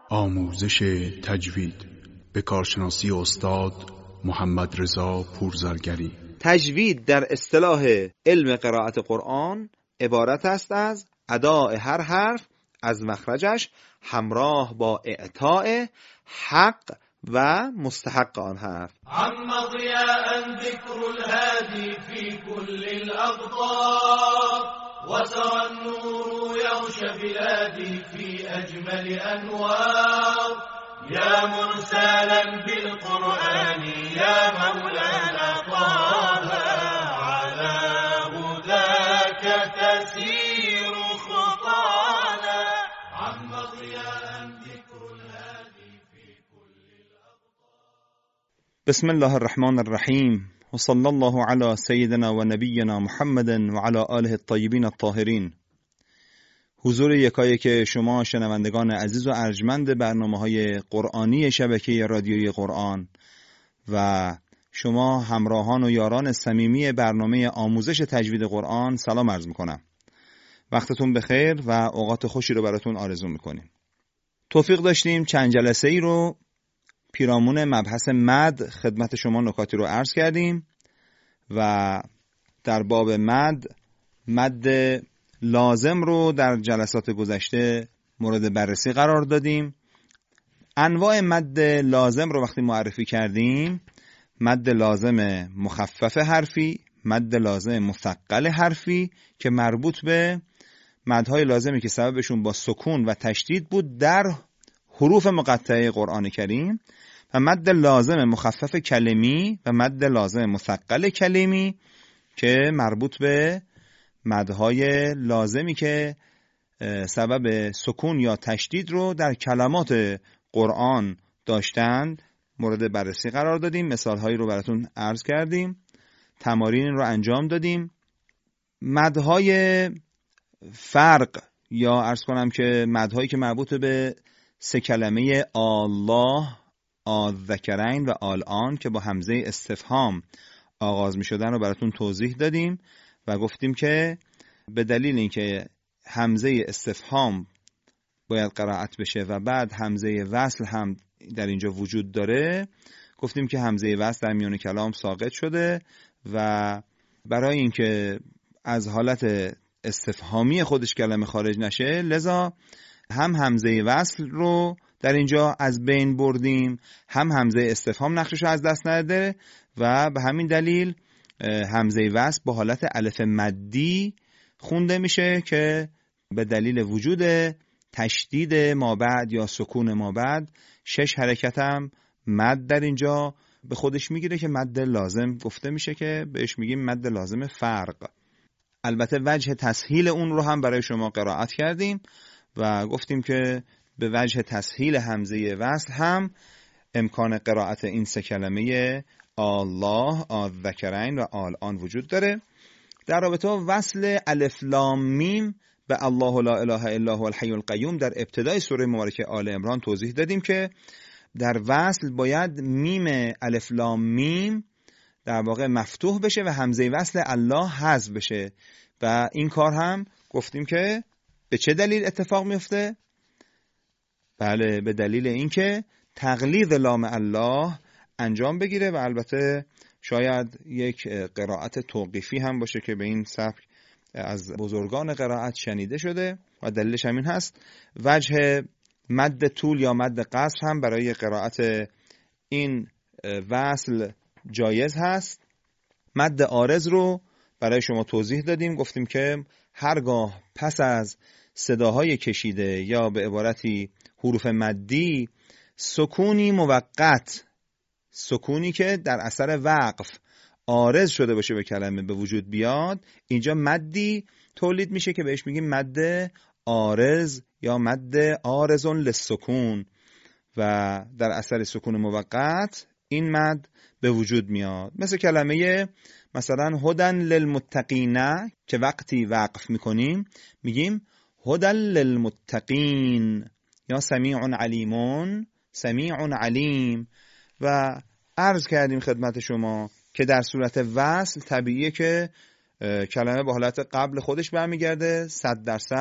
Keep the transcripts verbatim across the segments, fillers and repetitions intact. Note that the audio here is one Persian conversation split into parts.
آموزش تجوید به کارشناسی استاد محمد رضا پورزرگری. تجوید در اصطلاح علم قرائت قرآن عبارت است از اداء هر حرف از مخرجش همراه با اعطاء حق و مستحق آن حرف. عم ضیاء ذکر الهادی فی کل الاقطار وترى النور یغش بلادی فی اجمل انوار یا مرسلا بالقرآن یا مولانا طه على هداك تسير خطانا عم ضياء ذكر الهادي في كل الأبطال. بسم الله الرحمن الرحیم و صلی الله علی سیدنا و نبینا محمد و علی آله الطیبین الطاهرین. حضور یکایک شما شنوندگان عزیز و ارجمند برنامه‌های قرآنی شبکه رادیویی قرآن و شما همراهان و یاران صمیمی برنامه آموزش تجوید قرآن سلام عرض میکنم. وقتتون بخیر و اوقات خوشی رو براتون آرزو میکنیم. توفیق داشتیم چند جلسه ای رو پیرامون مبحث مد خدمت شما نکاتی رو عرض کردیم و در باب مد مد لازم رو در جلسات گذشته مورد بررسی قرار دادیم. انواع مد لازم رو وقتی معرفی کردیم، مد لازم مخفف حرفی، مد لازم مثقل حرفی که مربوط به مدهای لازمی که سببشون با سکون و تشدید بود در حروف مقطعه قرآن کریم، و مد لازم مخفف کلمی و مد لازم مثقل کلمی که مربوط به مدهای لازمی که سبب سکون یا تشدید رو در کلمات قرآن داشتند مورد بررسی قرار دادیم. مثالهایی رو براتون عرض کردیم، تمارین رو انجام دادیم. مدهای فرق یا عرض کنم که مدهایی که مربوط به سه کلمه الله، الذکرین و الآن که با همزه استفهام آغاز می شدن رو براتون توضیح دادیم و گفتیم که به دلیل اینکه همزه استفهام باید قرائت بشه و بعد همزه وصل هم در اینجا وجود داره، گفتیم که همزه وصل در میان کلام ساقط شده و برای اینکه از حالت استفهامی خودش کلمه خارج نشه، لذا هم همزه وصل رو در اینجا از بین بردیم، هم همزه استفهام نقشش رو از دست نده و به همین دلیل همزه وصل با حالت الف مدی خونده میشه که به دلیل وجود تشدید ما بعد یا سکون ما بعد شش حرکت هم مد در اینجا به خودش میگیره که مد لازم گفته میشه که بهش میگیم مد لازم فرق. البته وجه تسهیل اون رو هم برای شما قرائت کردیم و گفتیم که به وجه تسهیل همزه وصل هم امکان قرائت این سه کلمه الله، الذکرین و الآن وجود داره. در رابطه با وصل الف لام میم به الله لا اله الا هو الحی القیوم در ابتدای سوره مبارکه آل عمران توضیح دادیم که در وصل باید میم الف لام میم در واقع مفتوح بشه و همزه وصل الله حذف بشه و این کار هم گفتیم که به چه دلیل اتفاق میفته؟ بله، به دلیل اینکه تقلید لام الله انجام بگیره و البته شاید یک قرائت توقیفی هم باشه که به این سبک از بزرگان قرائت شنیده شده و دلیلش همین هست. وجه مد طول یا مد قصر هم برای قرائت این وصل جایز هست. مد عارض رو برای شما توضیح دادیم، گفتیم که هرگاه پس از صداهای کشیده یا به عبارتی حروف مدی سکونی موقت، سکونی که در اثر وقف عارض شده باشه به کلمه به وجود بیاد، اینجا مدی تولید میشه که بهش میگیم مد عارض یا مد عارضون للسکون و در اثر سکون موقت این مد به وجود میاد. مثل کلمه مثلا هدن للمتقین که وقتی وقف میکنیم میگیم هدن للمتقین یا سمیع علیمون، سمیع علیم. و عرض کردیم خدمت شما که در صورت وصل طبیعیه که کلمه به حالت قبل خودش برمیگرده، صد درصد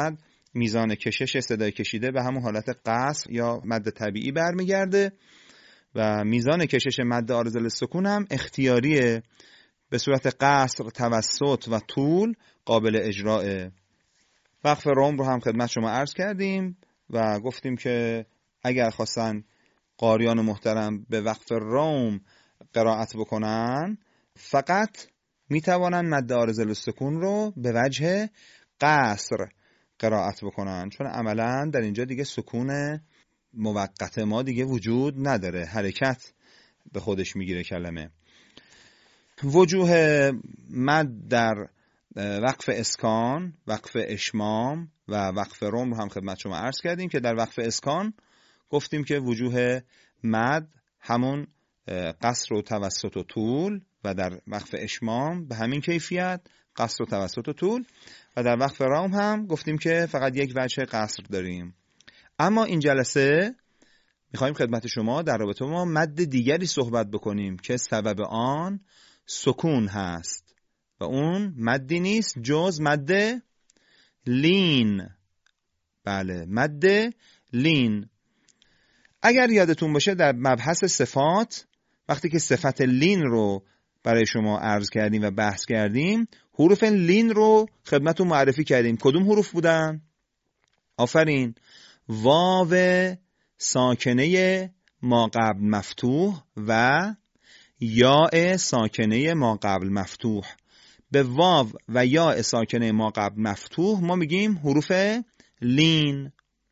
میزان کشش صدای کشیده به همون حالت قصر یا مد طبیعی برمیگرده و میزان کشش مد عارض للسکون هم اختیاریه، به صورت قصر، توسط و طول قابل اجراه. وقف روم رو هم خدمت شما عرض کردیم و گفتیم که اگر خواستن قاریان محترم به وقف روم قرائت بکنن فقط میتوانن مد عارض للسکون رو به وجه قصر قرائت بکنن، چون عملا در اینجا دیگه سکون موقت ما دیگه وجود نداره، حرکت به خودش میگیره کلمه. وجوه مد در وقف اسکان، وقف اشمام و وقف روم رو هم خدمت شما عرض کردیم که در وقف اسکان گفتیم که وجوه مد همون قصر و توسط و طول و در وقف اشمام به همین کیفیت قصر و توسط و طول و در وقف روم هم گفتیم که فقط یک وجه قصر داریم. اما این جلسه میخوایم خدمت شما در رابطه با مد دیگری صحبت بکنیم که سبب آن سکون هست و اون مدی نیست جز مد لین. بله، مد لین. اگر یادتون باشه در مبحث صفات وقتی که صفت لین رو برای شما عرض کردیم و بحث کردیم حروف لین رو خدمتتون معرفی کردیم. کدوم حروف بودن؟ آفرین، واو ساکنه ما قبل مفتوح و یاء ساکنه ما قبل مفتوح. به واو و یاء ساکنه ما قبل مفتوح ما میگیم حروف لین.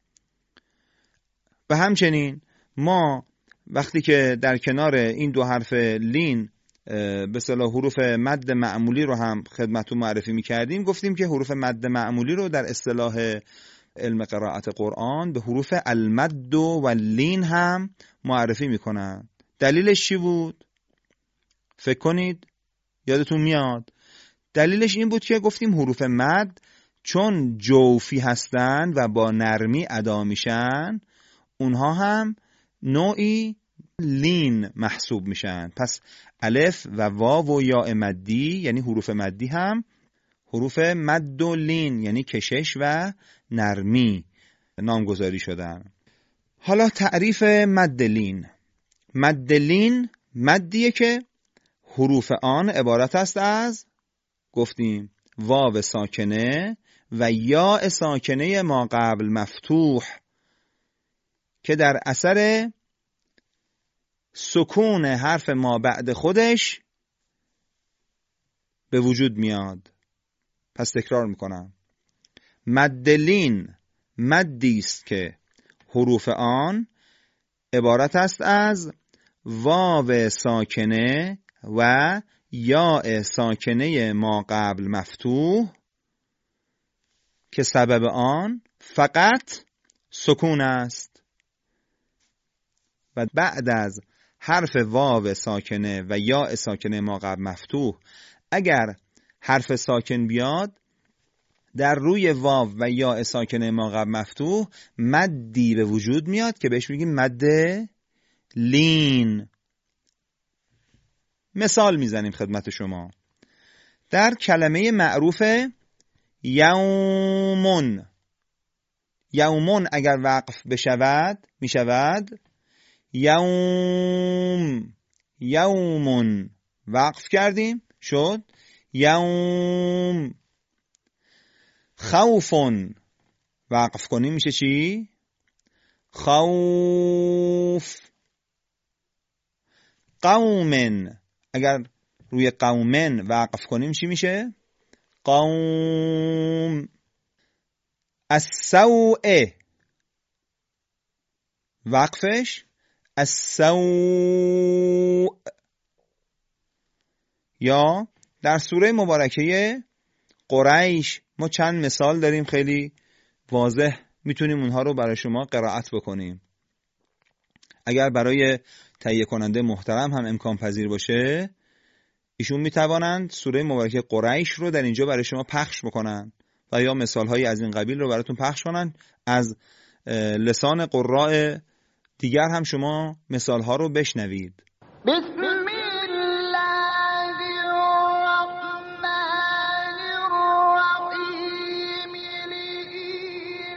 و همچنین ما وقتی که در کنار این دو حرف لین به اصطلاح حروف مد معمولی رو هم خدمتتون معرفی میکردیم گفتیم که حروف مد معمولی رو در اصطلاح علم قرائت قرآن به حروف المد و لین هم معرفی میکنن. دلیلش چی بود؟ فکر کنید یادتون میاد. دلیلش این بود که گفتیم حروف مد چون جوفی هستن و با نرمی ادا میشن اونها هم نوعی لین محسوب میشن. پس الف و واو و یاء مدی یعنی حروف مدی هم حروف مد و لین یعنی کشش و نرمی نامگذاری شدن. حالا تعریف مد لین. مد لین مدیه که حروف آن عبارت است از گفتیم واو ساکنه و یاء ساکنه ما قبل مفتوح که در اثر سکون حرف ما بعد خودش به وجود میاد. پس تکرار میکنم، مد لین مدی است که حروف آن عبارت است از واو ساکنه و یاء ساکنه ما قبل مفتوح که سبب آن فقط سکون است و بعد از حرف واو ساکنه و یاء ساکنه ما قبل مفتوح اگر حرف ساکن بیاد در روی واو و یاء ساکنه ما قبل مفتوح مدی به وجود میاد که بهش میگیم مد لین. مثال میزنیم خدمت شما. در کلمه معروف یومون، یومون اگر وقف بشود میشود یوم. یومون وقف کردیم شد یوم. خوفون وقف کنیم میشه چی؟ خوف. قومن اگر روی قومن وقف کنیم چی میشه؟ قوم. السوء وقفش السوء. یا در سوره مبارکه قریش ما چند مثال داریم خیلی واضح میتونیم اونها رو برای شما قرائت بکنیم. اگر برای تهیه کننده محترم هم امکان پذیر باشه ایشون میتوانند سوره مبارکه قریش رو در اینجا برای شما پخش بکنن و یا مثالهایی از این قبیل رو براتون پخش کنن. از لسان قراء دیگر هم شما مثالها رو بشنوید. بسم الله الرحمن الرحیم.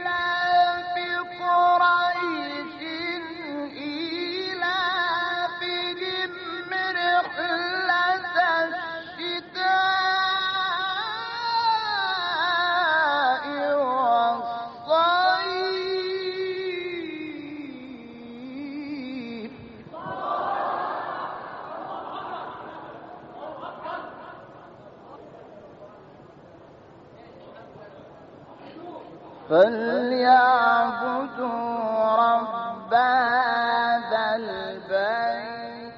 فليعبدوا رب هذا البيت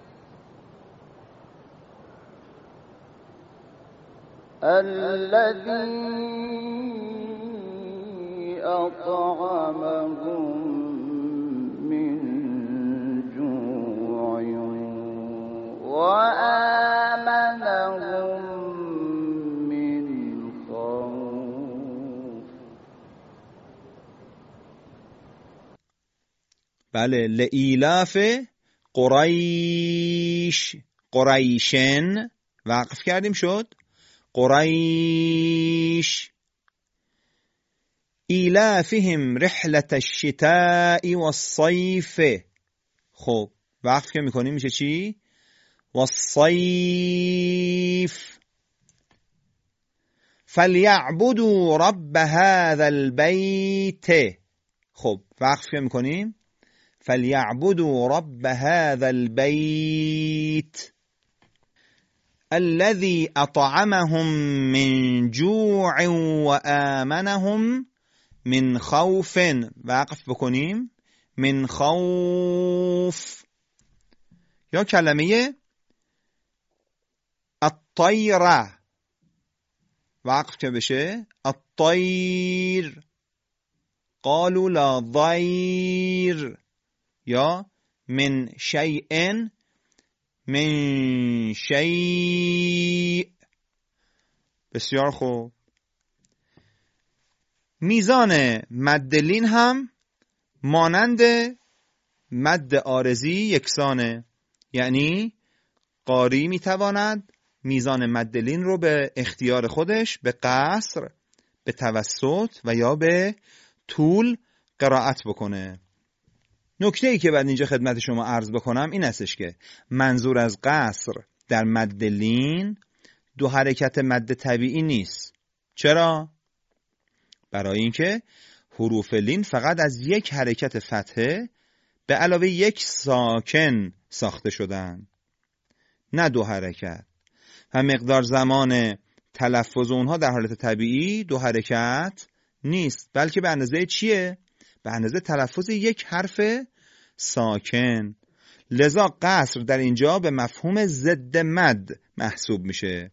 الذي أطعمهم من جوع وآمنهم من خوف. بله، لإیلاف قریش، قریشن وقف کردیم شد قریش. ایلافهم رحلة الشتاء والصيف. خب وقف که میکنیم میشه چی؟ والصيف. فلیعبدوا رب هذا البيت. خب وقف که میکنیم فلیعبدوا رب هذا البيت الذي أطعمهم من جوع وآمنهم من خوف. وقف بکنیم من خوف. یا کلمه الطیره وقف که بشه الطیر. قالوا لا ضیر. یا من شیء من شیء. بسیار خوب. میزان مد لین هم مانند مد عارضی یکسانه، یعنی قاری میتواند میزان مد لین رو به اختیار خودش به قصر، به توسط و یا به طول قرائت بکنه. نکته ای که بعد اینجا خدمت شما عرض بکنم این استش که منظور از قصر در مد لین دو حرکت مد طبیعی نیست. چرا؟ برای اینکه حروف لین فقط از یک حرکت فتحه به علاوه یک ساکن ساخته شدن، نه دو حرکت. و مقدار زمان تلفظ اونها در حالت طبیعی دو حرکت نیست، بلکه به اندازه چیه؟ به اندازه تلفظ یک حرف ساکن. لذا قصر در اینجا به مفهوم ضد مد محسوب میشه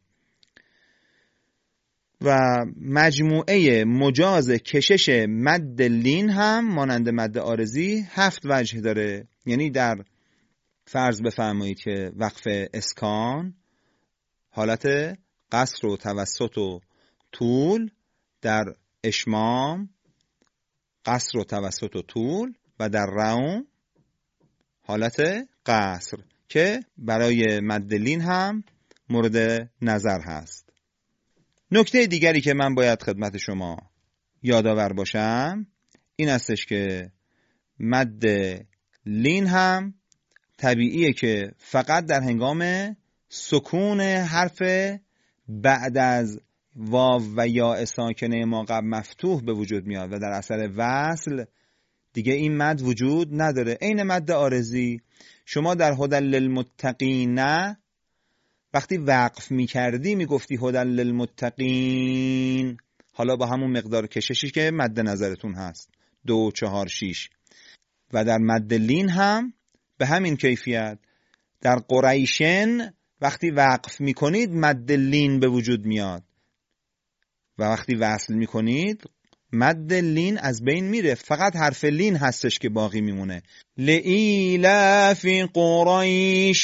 و مجموعه مجاز کشش مد لین هم مانند مد عارضی هفت وجه داره. یعنی در فرض بفرمایید که وقف اسکان حالت قصر و توسط و طول، در اشمام قصر و توسط و طول، و در روم حالت قصر که برای مد لین هم مورد نظر هست. نکته دیگری که من باید خدمت شما یادآور باشم این استش که مد لین هم طبیعیه که فقط در هنگام سکون حرف بعد از واو و یا ساکنه ما قبل مفتوح به وجود میاد و در اثر وصل دیگه این مد وجود نداره. عین مد عارضی شما در هدی للمتقین وقتی وقف میکردی میگفتی هدی للمتقین، حالا با همون مقدار کششی که مد نظرتون هست دو چهار شیش. و در مد لین هم به همین کیفیت. در قریشن وقتی وقف میکنید مد لین به وجود میاد و وقتی وصل میکنید مد لین از بین میره، فقط حرف لین هستش که باقی میمونه. لإیلاف قریش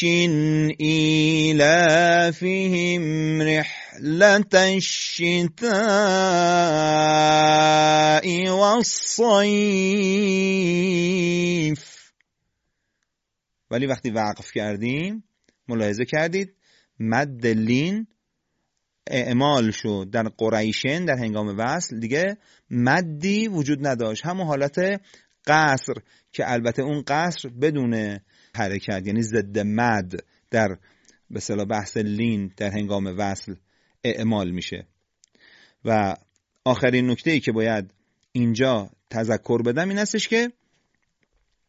ایلافهم رحلة الشتاء والصیف. ولی وقتی وقف کردیم ملاحظه کردید مد لین اعمال شد. در قریشن در هنگام وصل دیگه مدی وجود نداشت، همون حالت قصر که البته اون قصر بدون حرکت یعنی ضد مد در به اصطلاح بحث لین در هنگام وصل اعمال میشه. و آخرین نکته‌ای که باید اینجا تذکر بدم این استش که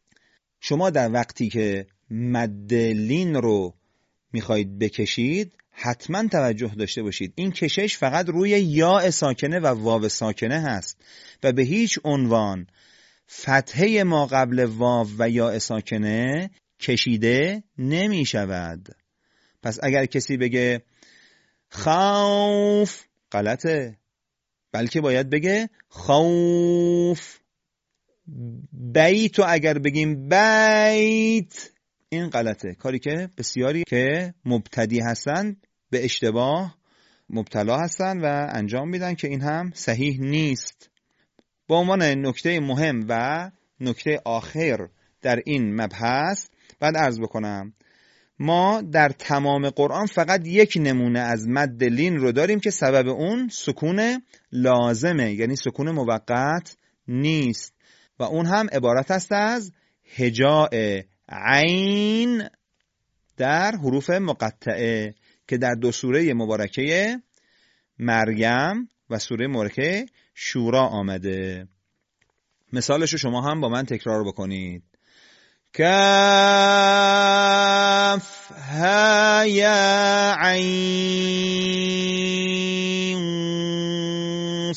شما در وقتی که مد لین رو میخواید بکشید حتما توجه داشته باشید این کشش فقط روی یا ساکنه و واو ساکنه هست و به هیچ عنوان فتحه ما قبل واو و یا ساکنه کشیده نمی شود. پس اگر کسی بگه خوف غلطه، بلکه باید بگه خوف. بیت و اگر بگیم بیت این غلطه، کاری که بسیاری که مبتدی هستند به اشتباه مبتلا هستند و انجام میدن که این هم صحیح نیست. با عنوان نکته مهم و نکته آخر در این مبحث بعد عرض بکنم ما در تمام قرآن فقط یک نمونه از مد لین رو داریم که سبب اون سکون لازمه، یعنی سکون موقت نیست و اون هم عبارت است از هجاء عین در حروف مقطعه که در دو سوره مبارکه مریم و سوره مبارکه شورا آمده. مثالش رو شما هم با من تکرار بکنید. کاف ها یا عین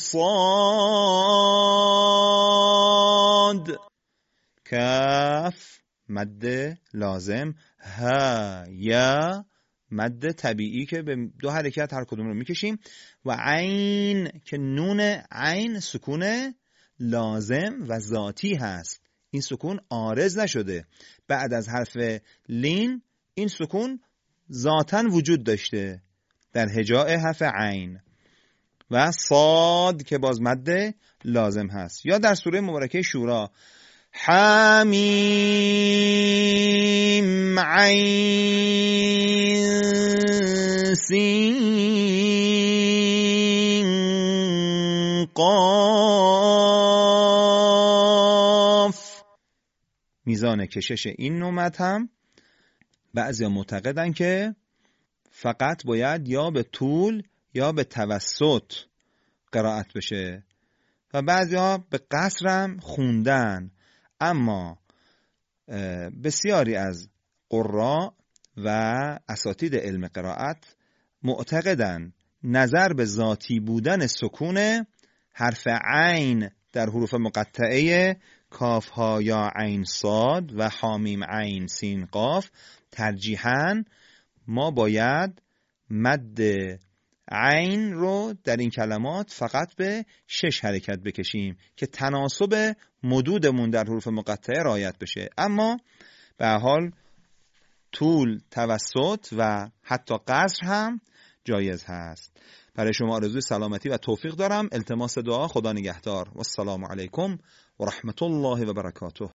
صاد. کاف مد لازم، ها یا مد طبیعی که به دو حرکت هر کدوم رو میکشیم و عین که نون عین سکون لازم و ذاتی هست، این سکون عارض نشده. بعد از حرف لین این سکون ذاتاً وجود داشته در هجاء حرف عین. و صاد که باز مد لازم هست. یا در سوره مبارکه شورا حمیم عین سین قاف. میزان کشش این نومد هم بعضی معتقدن که فقط باید یا به طول یا به توسط قرائت بشه و بعضی ها به قصر هم خوندن. اما بسیاری از قراء و اساتید علم قرائت معتقدن نظر به ذاتی بودن سکون حرف عین در حروف مقطعه کاف ها یا عین صاد و حامیم عین سین قاف ترجیحاً ما باید مد عین رو در این کلمات فقط به شش حرکت بکشیم که تناسب مدودمون در حروف مقطعه رعایت بشه. اما به هر حال طول، توسط و حتی قصر هم جایز هست. برای شما آرزوی سلامتی و توفیق دارم. التماس دعا. خدا نگهدار و السلام علیکم و رحمت الله و برکاته.